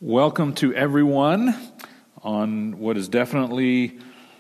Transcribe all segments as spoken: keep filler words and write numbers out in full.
Welcome to everyone on what is definitely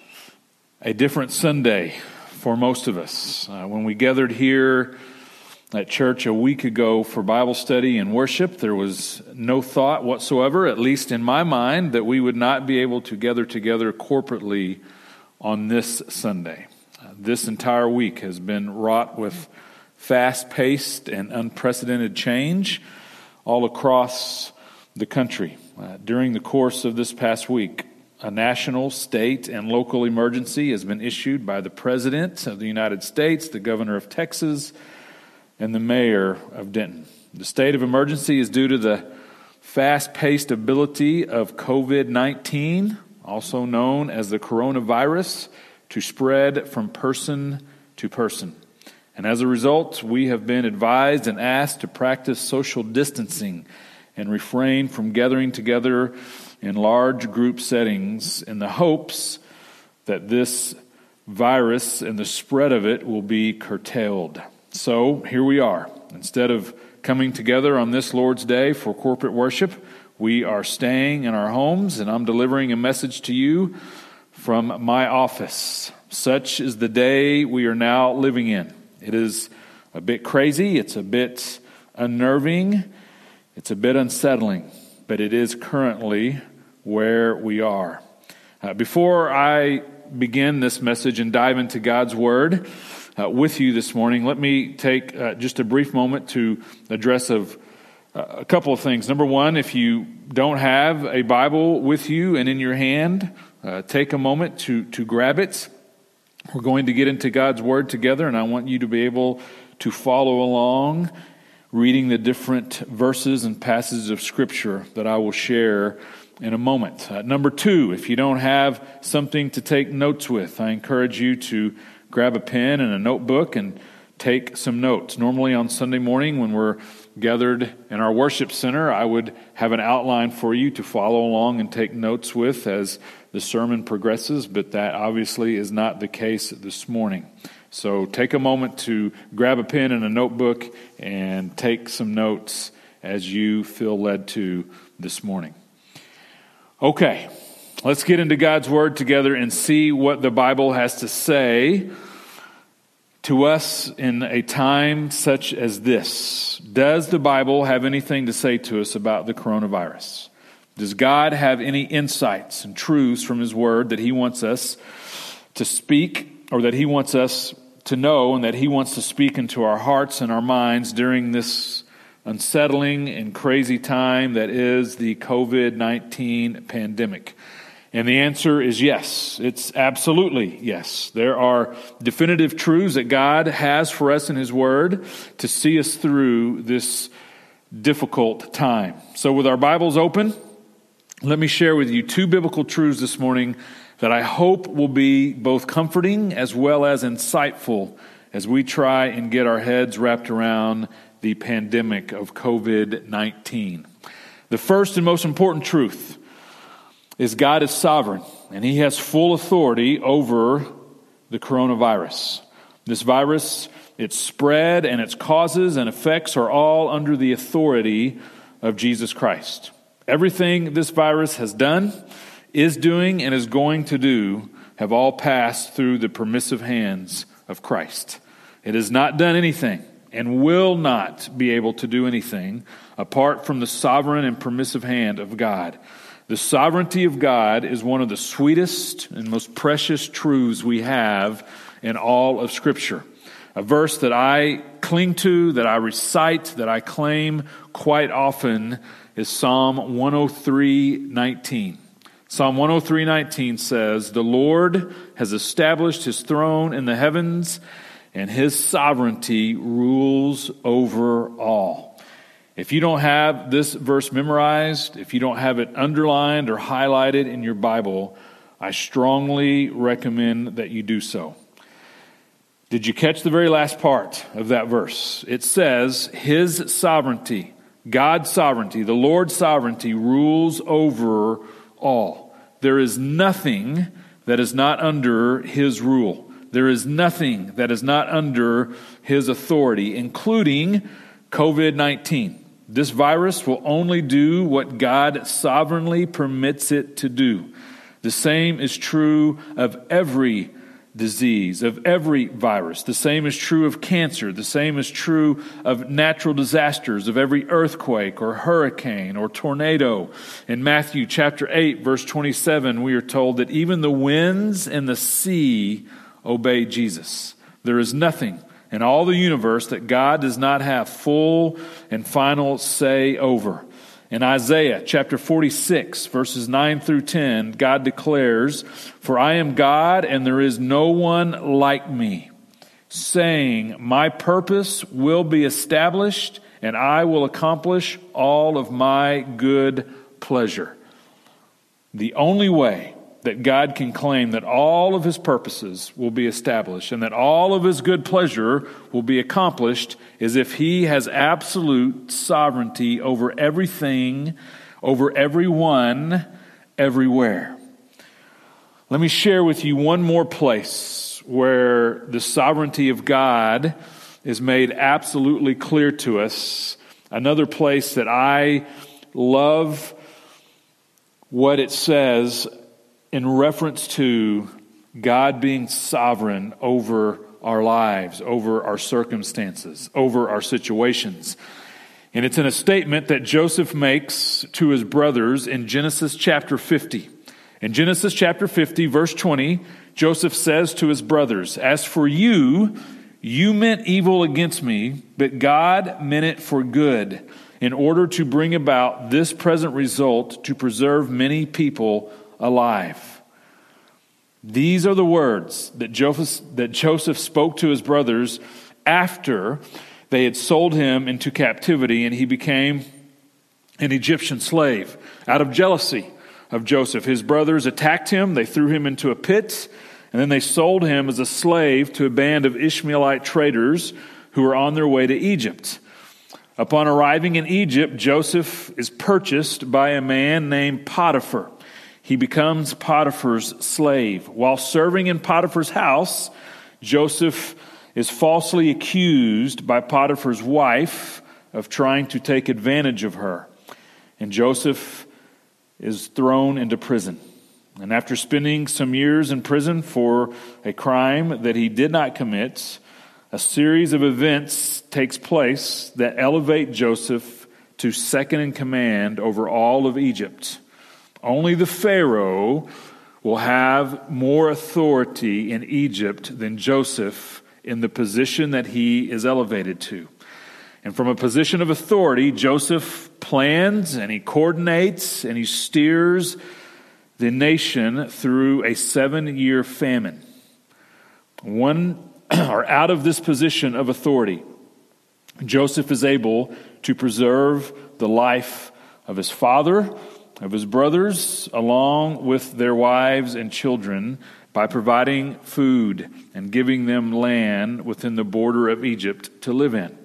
a different Sunday for most of us. Uh, when we gathered here at church a week ago for Bible study and worship, there was no thought whatsoever, at least in my mind, that we would not be able to gather together corporately on this Sunday. Uh, this entire week has been wrought with fast-paced and unprecedented change all across the country. Uh, during the course of this past week, a national, state, and local emergency has been issued by the President of the United States, the Governor of Texas, and the Mayor of Denton. The state of emergency is due to the fast-paced ability of covid nineteen, also known as the coronavirus, to spread from person to person. And as a result, we have been advised and asked to practice social distancing and refrain from gathering together in large group settings in the hopes that this virus and the spread of it will be curtailed. So here we are. Instead of coming together on this Lord's Day for corporate worship, we are staying in our homes, and I'm delivering a message to you from my office. Such is the day we are now living in. It is a bit crazy, it's a bit unnerving, it's a bit unsettling, but it is currently where we are. Uh, before I begin this message and dive into God's Word uh, with you this morning, let me take uh, just a brief moment to address of, uh, a couple of things. Number one, if you don't have a Bible with you and in your hand, uh, take a moment to, to grab it. We're going to get into God's Word together, and I want you to be able to follow along reading the different verses and passages of Scripture that I will share in a moment. Uh, number two, if you don't have something to take notes with, I encourage you to grab a pen and a notebook and take some notes. Normally on Sunday morning when we're gathered in our worship center, I would have an outline for you to follow along and take notes with as the sermon progresses, but that obviously is not the case this morning. So take a moment to grab a pen and a notebook and take some notes as you feel led to this morning. Okay, let's get into God's Word together and see what the Bible has to say to us in a time such as this. Does the Bible have anything to say to us about the coronavirus? Does God have any insights and truths from His Word that He wants us to speak, or that He wants us to know, and that He wants to speak into our hearts and our minds during this unsettling and crazy time that is the covid nineteen pandemic? And the answer is yes. It's absolutely yes. There are definitive truths that God has for us in His Word to see us through this difficult time. So with our Bibles open, let me share with you two biblical truths this morning that I hope will be both comforting as well as insightful as we try and get our heads wrapped around the pandemic of covid nineteen. The first and most important truth is God is sovereign, and He has full authority over the coronavirus. This virus, its spread and its causes and effects are all under the authority of Jesus Christ. Everything this virus has done, is doing, and is going to do have all passed through the permissive hands of Christ. It has not done anything and will not be able to do anything apart from the sovereign and permissive hand of God. The sovereignty of God is one of the sweetest and most precious truths we have in all of Scripture. A verse that I cling to, that I recite, that I claim quite often is Psalm one oh three nineteen. Psalm one oh three nineteen says, "The Lord has established His throne in the heavens, and His sovereignty rules over all." If you don't have this verse memorized, if you don't have it underlined or highlighted in your Bible, I strongly recommend that you do so. Did you catch the very last part of that verse? It says, His sovereignty, God's sovereignty, the Lord's sovereignty rules over all. There is nothing that is not under His rule. There is nothing that is not under His authority, including covid nineteen. This virus will only do what God sovereignly permits it to do. The same is true of every disease, of every virus. The same is true of cancer. The same is true of natural disasters, of every earthquake or hurricane or tornado. In Matthew chapter eight, verse twenty-seven, we are told that even the winds and the sea obey Jesus. There is nothing in all the universe that God does not have full and final say over. In Isaiah chapter forty-six, verses nine through ten, God declares, "For I am God and there is no one like me, saying, my purpose will be established and I will accomplish all of my good pleasure." The only way that God can claim that all of his purposes will be established and that all of his good pleasure will be accomplished is if he has absolute sovereignty over everything, over everyone, everywhere. Let me share with you one more place where the sovereignty of God is made absolutely clear to us. Another place that I love what it says in reference to God being sovereign over our lives, over our circumstances, over our situations. And it's in a statement that Joseph makes to his brothers in Genesis chapter fifty. In Genesis chapter fifty, verse twenty, Joseph says to his brothers, "As for you, you meant evil against me, but God meant it for good, in order to bring about this present result, to preserve many people alive." These are the words that Joseph, that Joseph spoke to his brothers after they had sold him into captivity and he became an Egyptian slave. Out of jealousy of Joseph, his brothers attacked him, they threw him into a pit, and then they sold him as a slave to a band of Ishmaelite traders who were on their way to Egypt. Upon arriving in Egypt, Joseph is purchased by a man named Potiphar. He becomes Potiphar's slave. While serving in Potiphar's house, Joseph is falsely accused by Potiphar's wife of trying to take advantage of her. And Joseph is thrown into prison. And after spending some years in prison for a crime that he did not commit, a series of events takes place that elevate Joseph to second in command over all of Egypt. Only the Pharaoh will have more authority in Egypt than Joseph in the position that he is elevated to. And from a position of authority, Joseph plans and he coordinates and he steers the nation through a seven-year famine. One, or out of this position of authority, Joseph is able to preserve the life of his father, of his brothers, along with their wives and children, by providing food and giving them land within the border of Egypt to live in.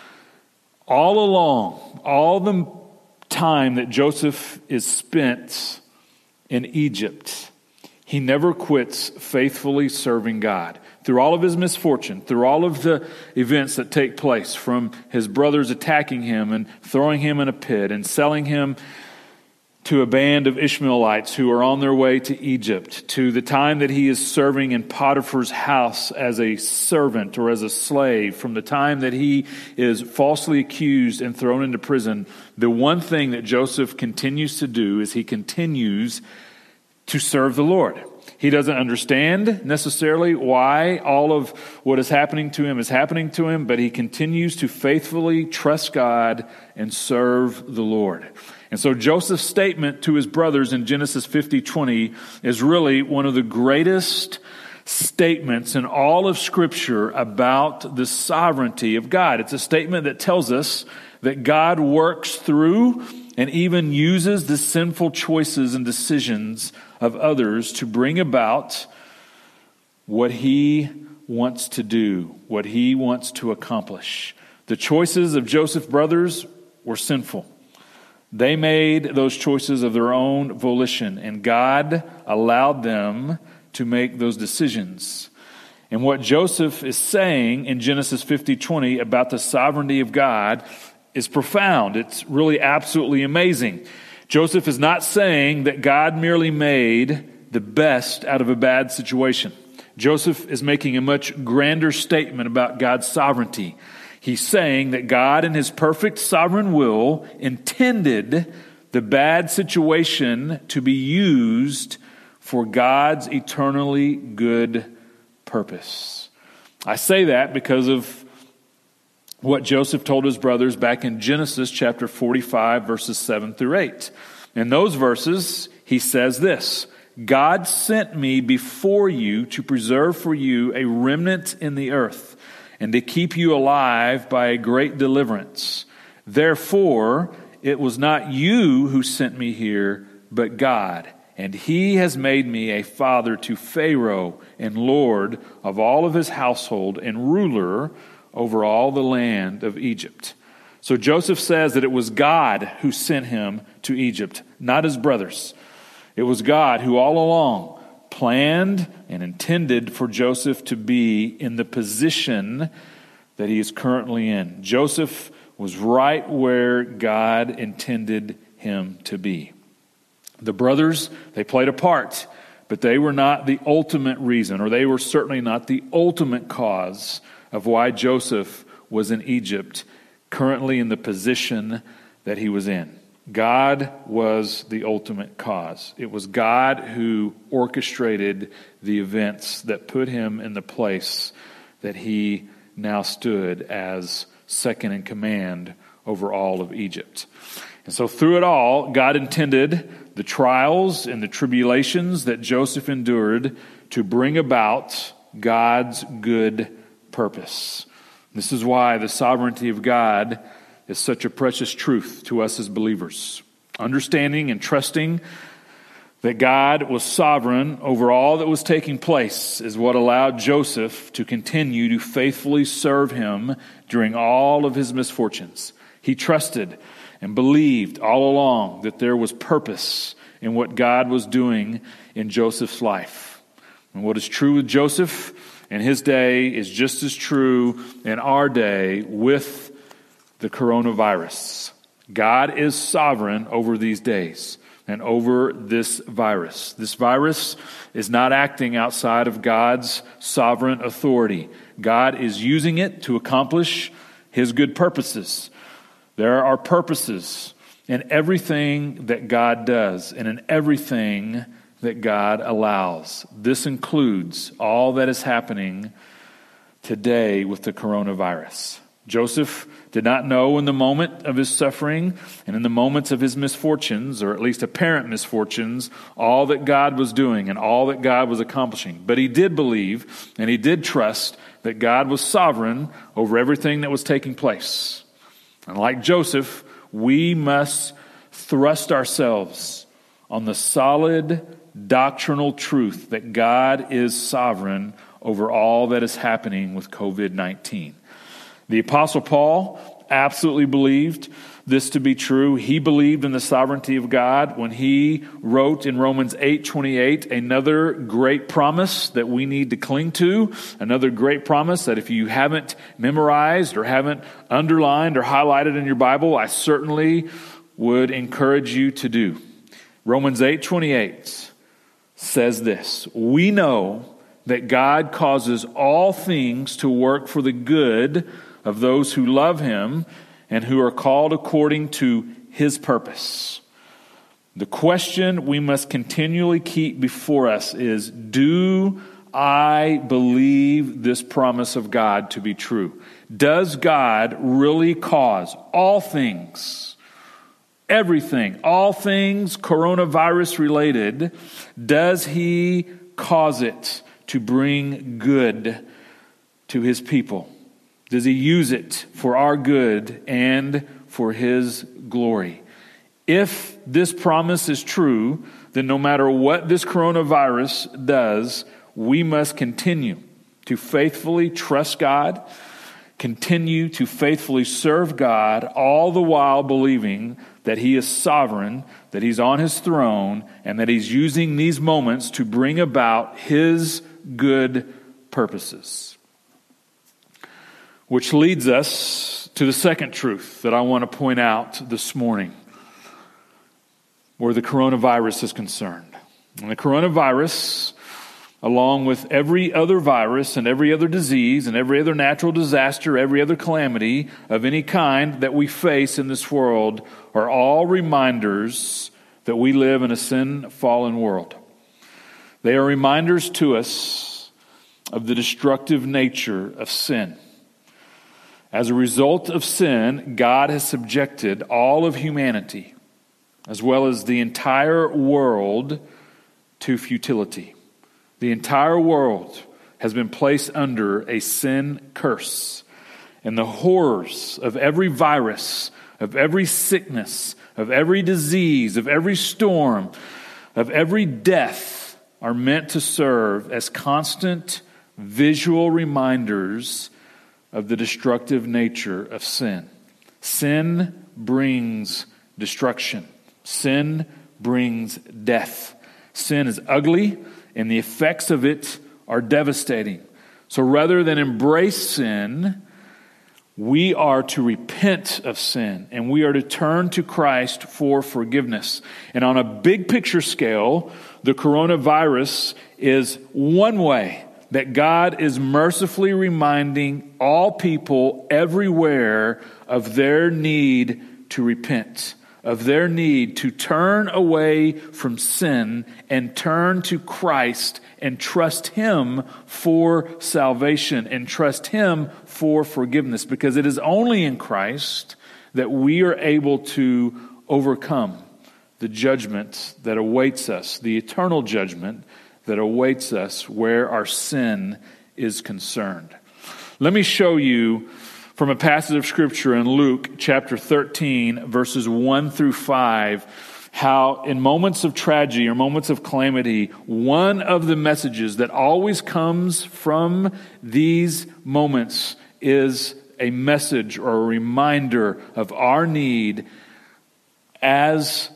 All along, all the time that Joseph is spent in Egypt, he never quits faithfully serving God. Through all of his misfortune, through all of the events that take place, from his brothers attacking him and throwing him in a pit and selling him to a band of Ishmaelites who are on their way to Egypt, to the time that he is serving in Potiphar's house as a servant or as a slave, from the time that he is falsely accused and thrown into prison, the one thing that Joseph continues to do is he continues to serve the Lord. He doesn't understand necessarily why all of what is happening to him is happening to him, but he continues to faithfully trust God and serve the Lord. And so Joseph's statement to his brothers in Genesis fifty twenty is really one of the greatest statements in all of Scripture about the sovereignty of God. It's a statement that tells us that God works through and even uses the sinful choices and decisions of others to bring about what he wants to do, what he wants to accomplish. The choices of Joseph's brothers were sinful. They made those choices of their own volition, and God allowed them to make those decisions. And what Joseph is saying in Genesis fifty twenty about the sovereignty of God is profound. It's really absolutely amazing. Joseph is not saying that God merely made the best out of a bad situation. Joseph is making a much grander statement about God's sovereignty. He's saying that God, in his perfect sovereign will, intended the bad situation to be used for God's eternally good purpose. I say that because of what Joseph told his brothers back in Genesis chapter forty-five, verses seven through eight. In those verses, he says this: God sent me before you to preserve for you a remnant in the earth, and to keep you alive by a great deliverance. Therefore, it was not you who sent me here, but God. And he has made me a father to Pharaoh and Lord of all of his household and ruler over all the land of Egypt. So Joseph says that it was God who sent him to Egypt, not his brothers. It was God who all along planned and intended for Joseph to be in the position that he is currently in. Joseph was right where God intended him to be. The brothers, they played a part, but they were not the ultimate reason, or they were certainly not the ultimate cause of why Joseph was in Egypt, currently in the position that he was in. God was the ultimate cause. It was God who orchestrated the events that put him in the place that he now stood as second in command over all of Egypt. And so through it all, God intended the trials and the tribulations that Joseph endured to bring about God's good purpose. This is why the sovereignty of God is such a precious truth to us as believers. Understanding and trusting that God was sovereign over all that was taking place is what allowed Joseph to continue to faithfully serve him during all of his misfortunes. He trusted and believed all along that there was purpose in what God was doing in Joseph's life. And what is true with Joseph in his day is just as true in our day with the coronavirus. God is sovereign over these days and over this virus. This virus is not acting outside of God's sovereign authority. God is using it to accomplish his good purposes. There are purposes in everything that God does and in everything that God allows. This includes all that is happening today with the coronavirus. Joseph did not know in the moment of his suffering and in the moments of his misfortunes, or at least apparent misfortunes, all that God was doing and all that God was accomplishing. But he did believe and he did trust that God was sovereign over everything that was taking place. And like Joseph, we must thrust ourselves on the solid doctrinal truth that God is sovereign over all that is happening with covid nineteen. The Apostle Paul absolutely believed this to be true. He believed in the sovereignty of God when he wrote in Romans eight twenty-eight, another great promise that we need to cling to, another great promise that if you haven't memorized or haven't underlined or highlighted in your Bible, I certainly would encourage you to do. Romans eight twenty-eight says this: we know that God causes all things to work for the good of those who love him and who are called according to his purpose. The question we must continually keep before us is, do I believe this promise of God to be true? Does God really cause all things, everything, all things coronavirus related, does he cause it to bring good to his people? Does he use it for our good and for his glory? If this promise is true, then no matter what this coronavirus does, we must continue to faithfully trust God, continue to faithfully serve God, all the while believing that he is sovereign, that he's on his throne, and that he's using these moments to bring about his good purposes. Which leads us to the second truth that I want to point out this morning, where the coronavirus is concerned. And the coronavirus, along with every other virus and every other disease and every other natural disaster, every other calamity of any kind that we face in this world, are all reminders that we live in a sin-fallen world. They are reminders to us of the destructive nature of sin. As a result of sin, God has subjected all of humanity, as well as the entire world, to futility. The entire world has been placed under a sin curse. And the horrors of every virus, of every sickness, of every disease, of every storm, of every death are meant to serve as constant visual reminders of the destructive nature of sin. Sin brings destruction. Sin brings death. Sin is ugly, and the effects of it are devastating. So rather than embrace sin, we are to repent of sin, and we are to turn to Christ for forgiveness. And on a big picture scale, the coronavirus is one way that God is mercifully reminding all people everywhere of their need to repent, of their need to turn away from sin and turn to Christ and trust Him for salvation and trust Him for forgiveness. Because it is only in Christ that we are able to overcome the judgment that awaits us, the eternal judgment that awaits us where our sin is concerned. Let me show you from a passage of Scripture in Luke chapter thirteen, verses one through five, how in moments of tragedy or moments of calamity, one of the messages that always comes from these moments is a message or a reminder of our need as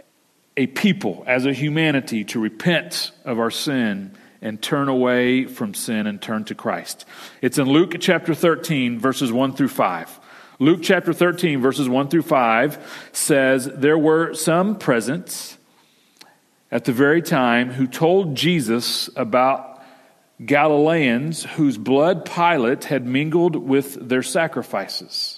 a people, as a humanity, to repent of our sin and turn away from sin and turn to Christ. It's in Luke chapter thirteen, verses one through five. Luke chapter thirteen, verses one through five says, "There were some present at the very time who told Jesus about Galileans whose blood Pilate had mingled with their sacrifices.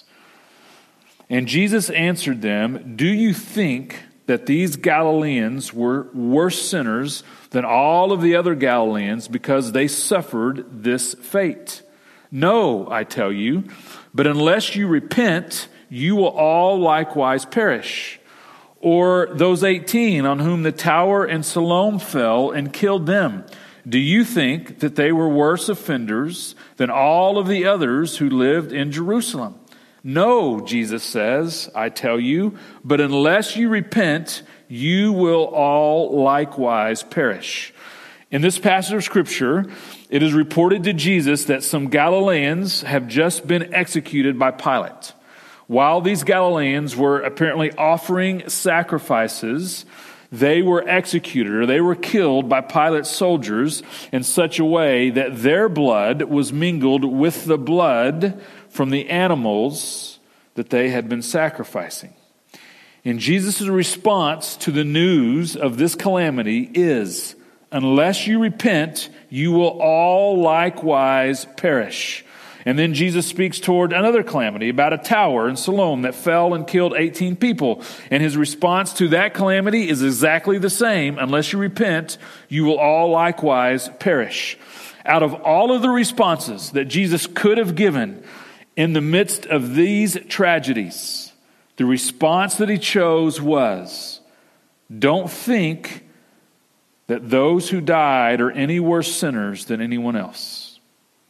And Jesus answered them, 'Do you think that these Galileans were worse sinners than all of the other Galileans because they suffered this fate? No, I tell you, but unless you repent, you will all likewise perish. Or those eighteen on whom the tower in Siloam fell and killed them, do you think that they were worse offenders than all of the others who lived in Jerusalem? No, Jesus says, I tell you, but unless you repent, you will all likewise perish.'" In this passage of Scripture, it is reported to Jesus that some Galileans have just been executed by Pilate. While these Galileans were apparently offering sacrifices, they were executed or they were killed by Pilate's soldiers in such a way that their blood was mingled with the blood from the animals that they had been sacrificing. And Jesus' response to the news of this calamity is, "Unless you repent, you will all likewise perish." And then Jesus speaks toward another calamity about a tower in Siloam that fell and killed eighteen people. And his response to that calamity is exactly the same. "Unless you repent, you will all likewise perish." Out of all of the responses that Jesus could have given in the midst of these tragedies, the response that he chose was, "Don't think that those who died are any worse sinners than anyone else.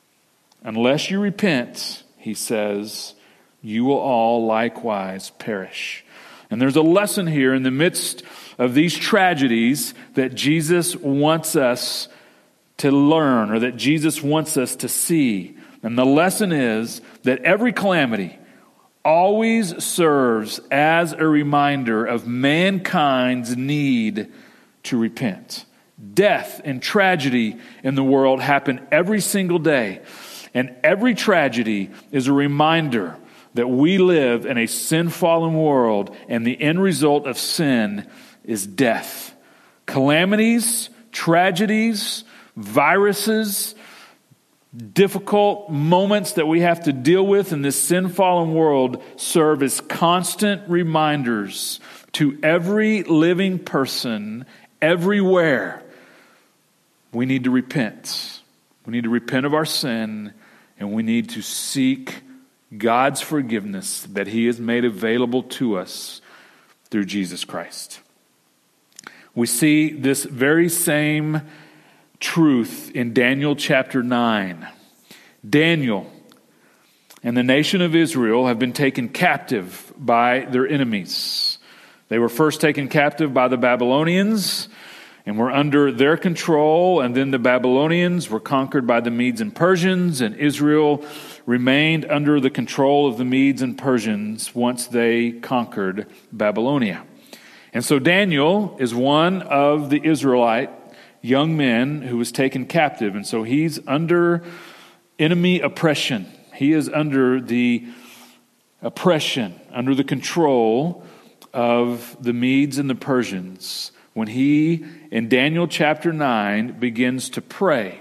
Unless you repent," he says, "you will all likewise perish." And there's a lesson here in the midst of these tragedies that Jesus wants us to learn, or that Jesus wants us to see. And the lesson is that every calamity always serves as a reminder of mankind's need to repent. Death and tragedy in the world happen every single day. And every tragedy is a reminder that we live in a sin-fallen world, and the end result of sin is death. Calamities, tragedies, viruses, difficult moments that we have to deal with in this sin-fallen world serve as constant reminders to every living person everywhere. We need to repent. We need to repent of our sin, and we need to seek God's forgiveness that He has made available to us through Jesus Christ. We see this very same truth in Daniel chapter nine. Daniel and the nation of Israel have been taken captive by their enemies. They were first taken captive by the Babylonians and were under their control, and then the Babylonians were conquered by the Medes and Persians, and Israel remained under the control of the Medes and Persians once they conquered Babylonia. And so Daniel is one of the Israelite young men who was taken captive, and so he's under enemy oppression. He is under the oppression, under the control of the Medes and the Persians when he, in Daniel chapter nine, begins to pray.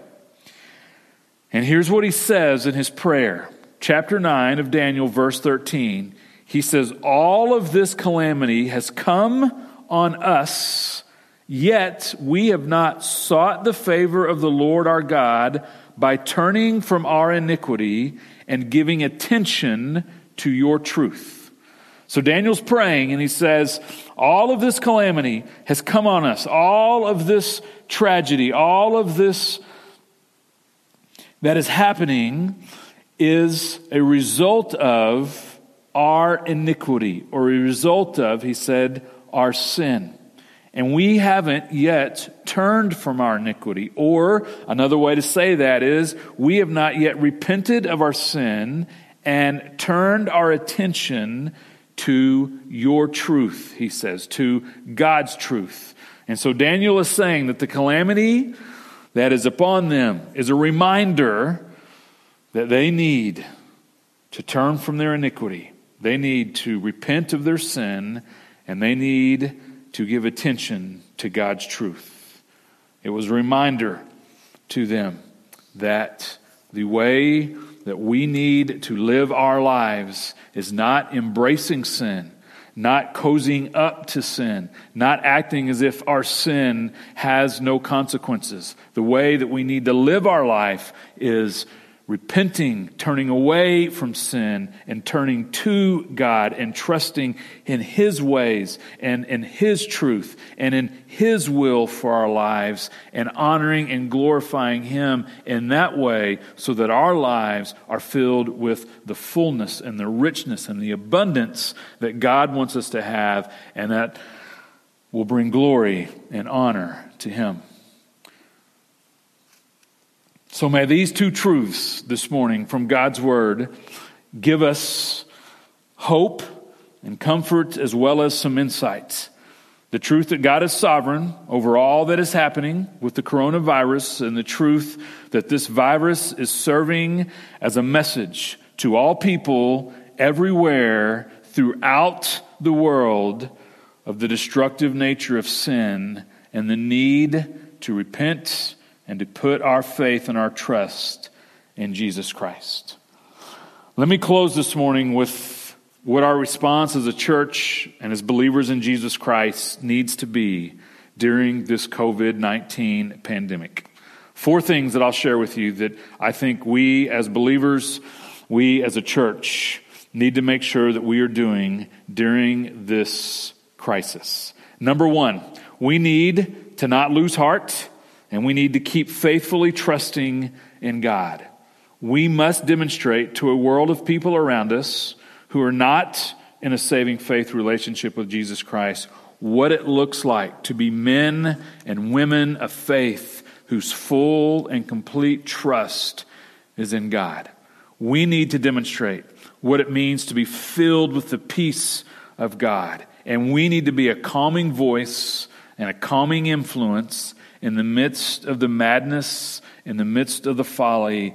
And here's what he says in his prayer. Chapter nine of Daniel, verse thirteen. He says, "All of this calamity has come on us, yet we have not sought the favor of the Lord our God by turning from our iniquity and giving attention to your truth." So Daniel's praying, and he says, all of this calamity has come on us. All of this tragedy, all of this that is happening is a result of our iniquity, or a result of, he said, our sin. And we haven't yet turned from our iniquity. Or another way to say that is, we have not yet repented of our sin and turned our attention to your truth, he says, to God's truth. And so Daniel is saying that the calamity that is upon them is a reminder that they need to turn from their iniquity. They need to repent of their sin, and they need to give attention to God's truth. It was a reminder to them that the way that we need to live our lives is not embracing sin, not cozying up to sin, not acting as if our sin has no consequences. The way that we need to live our life is repenting, turning away from sin, and turning to God and trusting in His ways and in His truth and in His will for our lives, and honoring and glorifying Him in that way, so that our lives are filled with the fullness and the richness and the abundance that God wants us to have, and that will bring glory and honor to Him. So may these two truths this morning from God's Word give us hope and comfort, as well as some insights. The truth that God is sovereign over all that is happening with the coronavirus, and the truth that this virus is serving as a message to all people everywhere throughout the world of the destructive nature of sin and the need to repent and to put our faith and our trust in Jesus Christ. Let me close this morning with what our response as a church and as believers in Jesus Christ needs to be during this covid nineteen pandemic. Four things that I'll share with you that I think we as believers, we as a church, need to make sure that we are doing during this crisis. Number one, we need to not lose heart, and we need to keep faithfully trusting in God. We must demonstrate to a world of people around us who are not in a saving faith relationship with Jesus Christ what it looks like to be men and women of faith whose full and complete trust is in God. We need to demonstrate what it means to be filled with the peace of God. And we need to be a calming voice and a calming influence in the midst of the madness, in the midst of the folly,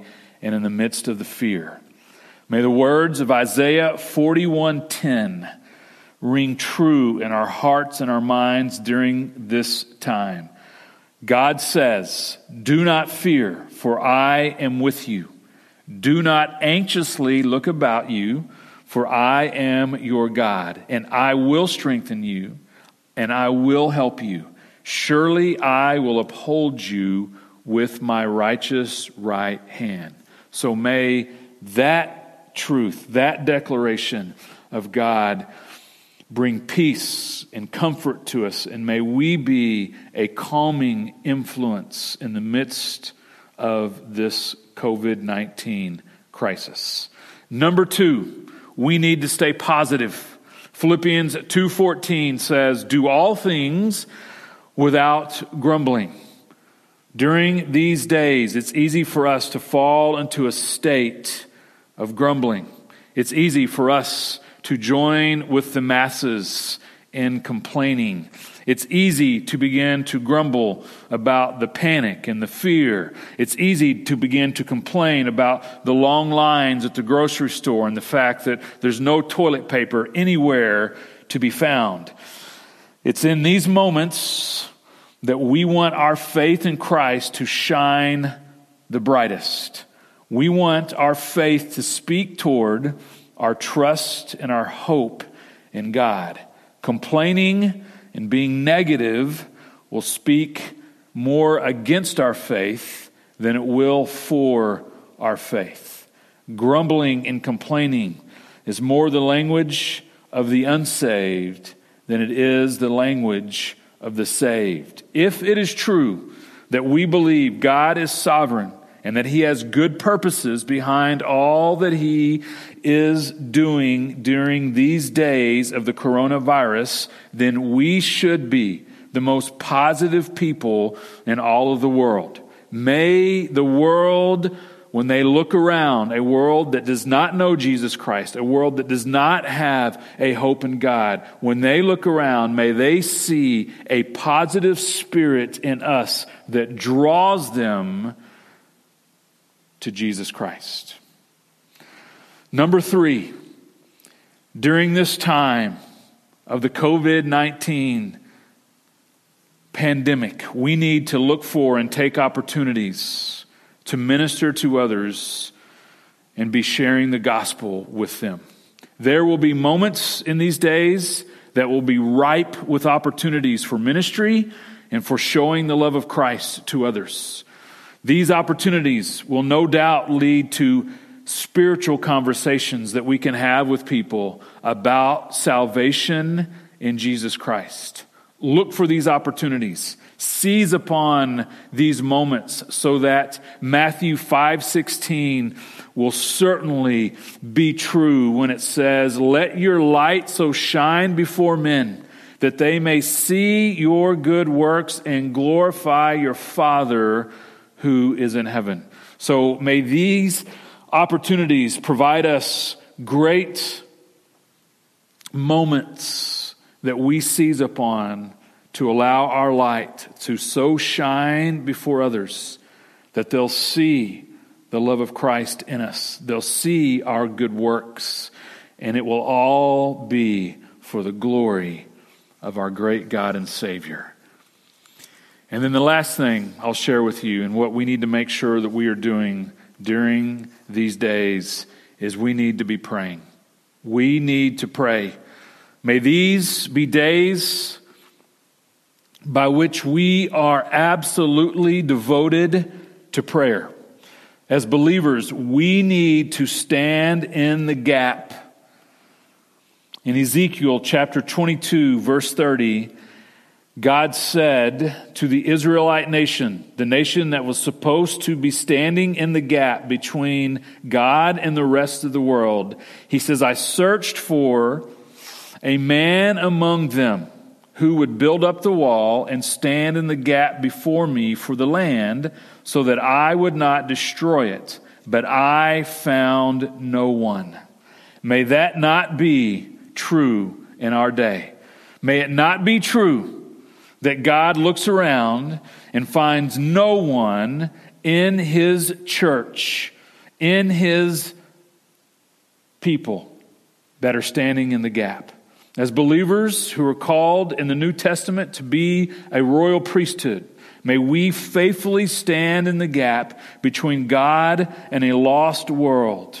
and in the midst of the fear. May the words of Isaiah forty-one ten ring true in our hearts and our minds during this time. God says, "Do not fear, for I am with you. Do not anxiously look about you, for I am your God, and I will strengthen you, and I will help you. Surely I will uphold you with my righteous right hand." So may that truth, that declaration of God bring peace and comfort to us, and may we be a calming influence in the midst of this covid nineteen crisis. Number two, we need to stay positive. Philippians two fourteen says, "Do all things without grumbling." During these days, it's easy for us to fall into a state of grumbling. It's easy for us to join with the masses in complaining. It's easy to begin to grumble about the panic and the fear. It's easy to begin to complain about the long lines at the grocery store and the fact that there's no toilet paper anywhere to be found. It's in these moments that we want our faith in Christ to shine the brightest. We want our faith to speak toward our trust and our hope in God. Complaining and being negative will speak more against our faith than it will for our faith. Grumbling and complaining is more the language of the unsaved than it is the language of the saved. If it is true that we believe God is sovereign and that He has good purposes behind all that He is doing during these days of the coronavirus, then we should be the most positive people in all of the world. May the world, when they look around, a world that does not know Jesus Christ, a world that does not have a hope in God, when they look around, may they see a positive spirit in us that draws them to Jesus Christ. Number three, during this time of the covid nineteen pandemic, we need to look for and take opportunities to minister to others and be sharing the gospel with them. There will be moments in these days that will be ripe with opportunities for ministry and for showing the love of Christ to others. These opportunities will no doubt lead to spiritual conversations that we can have with people about salvation in Jesus Christ. Look for these opportunities. Seize upon these moments so that Matthew five sixteen will certainly be true when it says, "Let your light so shine before men that they may see your good works and glorify your Father who is in heaven." So may these opportunities provide us great moments that we seize upon to allow our light to so shine before others that they'll see the love of Christ in us. They'll see our good works, and it will all be for the glory of our great God and Savior. And then the last thing I'll share with you, and what we need to make sure that we are doing during these days, is we need to be praying. We need to pray. May these be days by which we are absolutely devoted to prayer. As believers, we need to stand in the gap. In Ezekiel chapter twenty-two, verse thirty, God said to the Israelite nation, the nation that was supposed to be standing in the gap between God and the rest of the world, He says, "I searched for a man among them who would build up the wall and stand in the gap before me for the land so that I would not destroy it. But I found no one." May that not be true in our day. May it not be true that God looks around and finds no one in His church, in his people that are standing in the gap. As believers who are called in the New Testament to be a royal priesthood, may we faithfully stand in the gap between God and a lost world.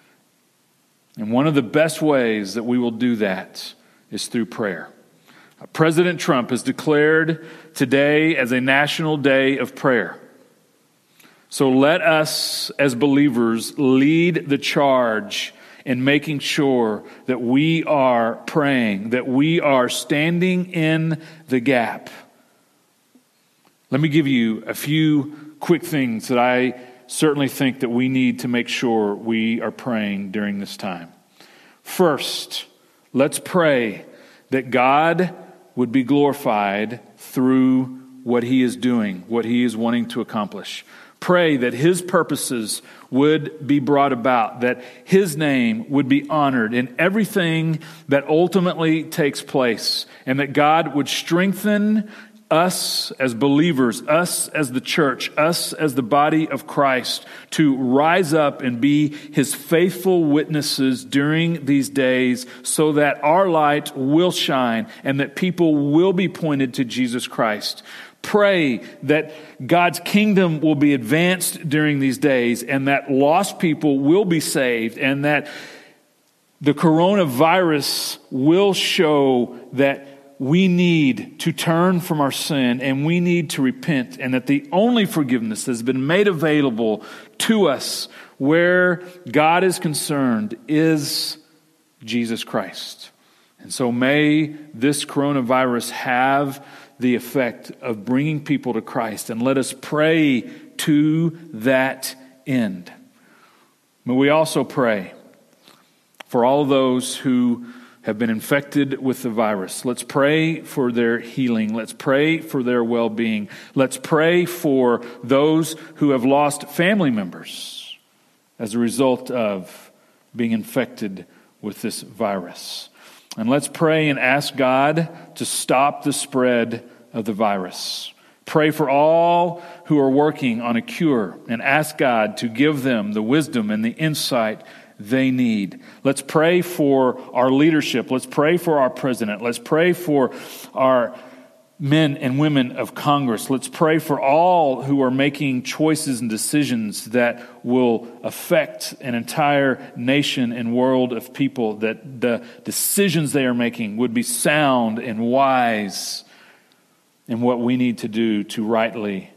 And one of the best ways that we will do that is through prayer. President Trump has declared today as a national day of prayer. So let us as believers lead the charge in making sure that we are praying, that we are standing in the gap. Let me give you a few quick things that I certainly think that we need to make sure we are praying during this time. First, let's pray that God would be glorified through what he is doing, what he is wanting to accomplish. Pray that his purposes would be brought about, that his name would be honored in everything that ultimately takes place, and that God would strengthen us as believers, us as the church, us as the body of Christ, to rise up and be his faithful witnesses during these days so that our light will shine and that people will be pointed to Jesus Christ. Pray that God's kingdom will be advanced during these days and that lost people will be saved and that the coronavirus will show that we need to turn from our sin and we need to repent, and that the only forgiveness that has been made available to us where God is concerned is Jesus Christ. And so may this coronavirus have the effect of bringing people to Christ, and let us pray to that end. May we also pray for all of those who have been infected with the virus. Let's pray for their healing. Let's pray for their well-being. Let's pray for those who have lost family members as a result of being infected with this virus. And let's pray and ask God to stop the spread of the virus. Pray for all who are working on a cure and ask God to give them the wisdom and the insight they need. Let's pray for our leadership. Let's pray for our president. Let's pray for our men and women of Congress. Let's pray for all who are making choices and decisions that will affect an entire nation and world of people, that the decisions they are making would be sound and wise in what we need to do to rightly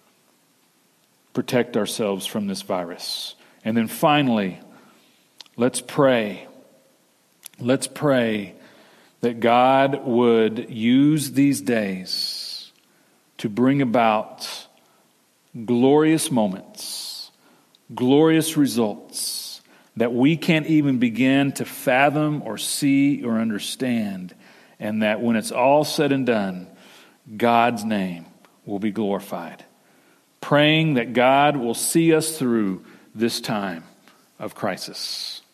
protect ourselves from this virus. And then finally, let's pray. Let's pray that God would use these days to bring about glorious moments, glorious results that we can't even begin to fathom or see or understand, and that when it's all said and done, God's name will be glorified. Praying that God will see us through this time of crisis.